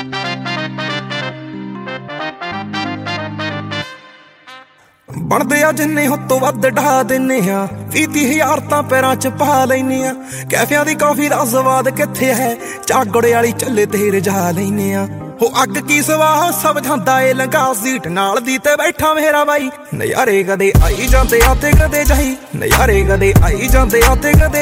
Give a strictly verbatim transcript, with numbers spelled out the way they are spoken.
ਬਣਦੇ ਆ ਜਿੰਨੇ ਹੁੱਤੋਂ ਵੱਧ ਢਾ ਦਿੰਨੇ ਆ, ਵੀਹ ਤੀਹ ਹਜ਼ਾਰ ਤਾਂ ਪੈਰਾਂ ਚ ਪਾ ਲੈਨੇ ਆ। ਕੈਫਿਆਂ ਦੀ ਕੌਫੀ ਦਾ ਸਵਾਦ ਕਿੱਥੇ ਹੈ, ਚਾਗੜੇ ਵਾਲੀ ਚੱਲੇ ਤੇ ਰਜਾ ਲੈਨੇ ਆ। ਹੋ ਅੱਗ ਕੀ ਸਵਾਹ ਸਭ ਜਾਂਦਾ ਏ ਲੰਘਾ, ਸੀਟ ਨਾਲ ਦੀ ਤੇ ਬੈਠਾ ਮੇਰਾ ਬਾਈ। ਨਜ਼ਾਰੇ ਕਦੇ ਆਈ ਜਾਂਦੇ ਆ ਤੇ ਕਦੇ ਜਾਈ, ਨਜ਼ਾਰੇ ਕਦੇ ਆਈ ਜਾਂਦੇ ਆ ਤੇ ਕਦੇ